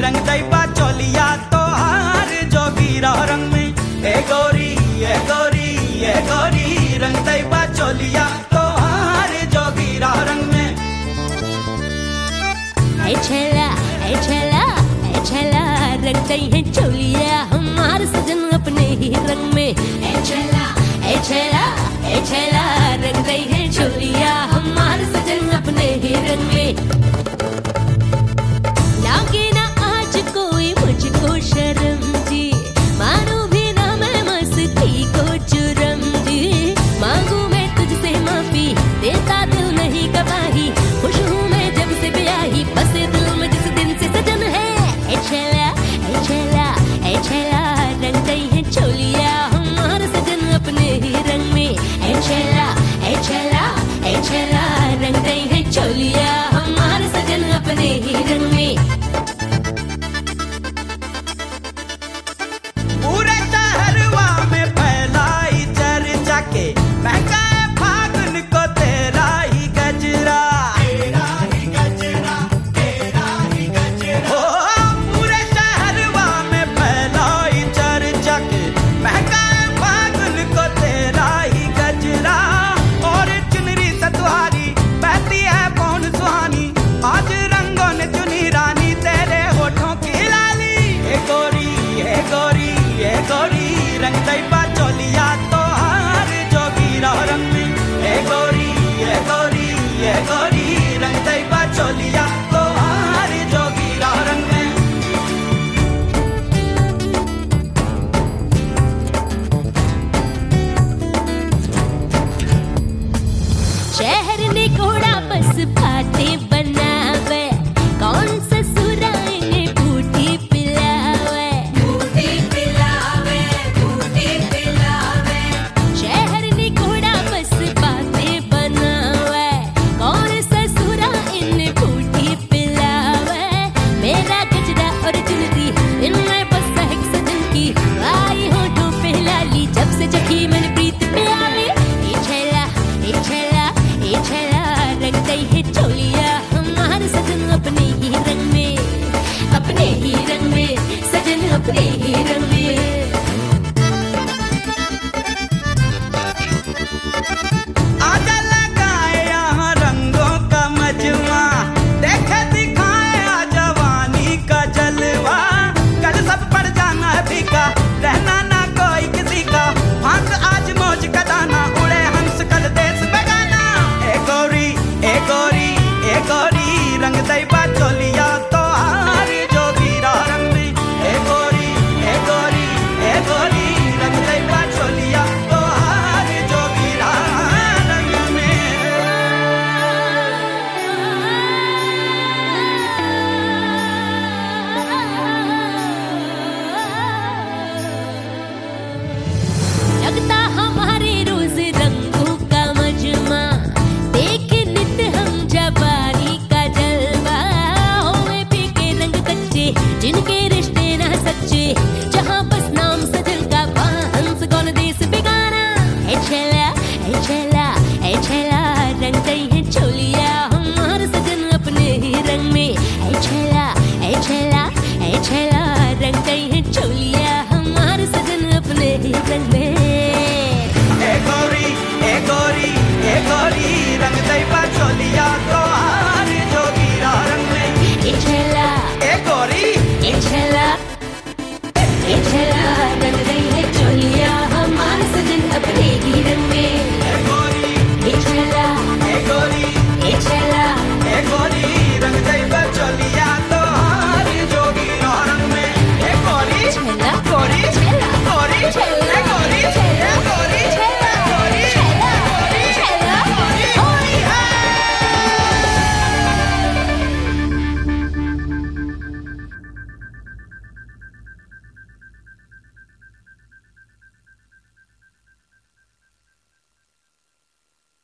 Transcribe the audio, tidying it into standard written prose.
रंग दैबा चोलिया तोहार जोगीरा रंग में। ए गोरी ए गोरी ए गोरी रंग दैबा चोलिया तोहार जोगीरा रंग में। ऐ छेला ऐ छेला ऐ छेला रंग दई है चोलिया हमार सजन अपने ही रंग में। ऐ छेला ऐ छेला ऐ छेला रंग दई है चोलिया हमार सजन अपने ही रंग में। लागे ना आज कोई मुझको शर्म जी, मानो भी ना मैं मस्ती को जुर्म जी। मांगू मैं तुझसे माफी देता दिल नहीं गवाही, खुश हूँ मैं जब से ब्याही बसे दिल में जिस दिन से सजन है। ऐ छेला ऐ छेला ऐ छेला रंग दई है चोलिया हमार सजन अपने ही रंग में। ऐ छेला ऐ छेला ऐ छेला रंग दई है चोलिया हमार सजन अपने ही रंग में। पूरे शहरवा में फैलाई चर्चा के महका फागुन को तेरा ही गजरा। ओ पूरे शहरवा में फैलाई चर्चा के महका फागुन को तेरा ही गजरा। और चुनरी से तुम्हारी बहती है कौन सुहानी, आज रंगों ने चुनी रानी तेरे होठों की लाली। ए गोरी ए गोरी ए गोरी रंग दैबा चोलिया तोहार जोगीरा रंग में। ए गोरी ए गोरी ए गोरी रंग दैबा चोलिया तोहार जोगीरा रंग में। शहर ने घोड़ा बस बातें बनावे, कौन ससुरा इन्हें बूटी पिलावे। बूटी पिलावे बूटी पिलावे। शहर ने घोड़ा बस बातें बनावे, कौन ससुरा इन्हें बूटी पिलावे। मेरा गजरा और चुनरी इनमें बस है सजन की, आई होठों पे लाली जब से चखी मैंने प्रीत प्याली। ए छेला ए छेला ए छेला रंग दई है चोलिया हमार सजन अपने ही रंग में, अपने ही रंग में सजन अपने ही रंग में। आजा लगाए यहाँ रंगों का मजमा, देखे दिखाए आज जवानी का जलवा। कल सब पड़ जाना है फीका, रहना ना कोई किसी का, फांक आज मौज का दाना, उड़े हंस कल देश बेगाना। ए गोरी ए गोरी ए गोरी रंग दैबा